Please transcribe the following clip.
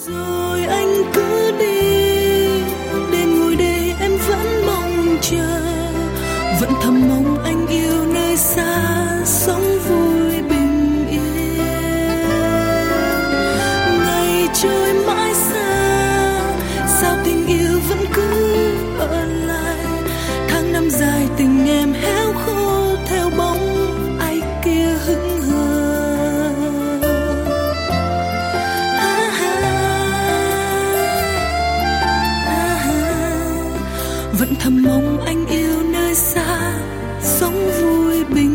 Rồi anh cứ đi, đêm ngồi đây em vẫn mong chờ, vẫn thầm mong anh yêu nơi xa, sống vui bình yên. Ngày trôi mãi xa, sao tình yêu vẫn cứ ở lại. Tháng năm dài tình em héo khô theo bóng ai kia hững hờ. Vẫn thầm mong anh yêu nơi xa, sống vui bình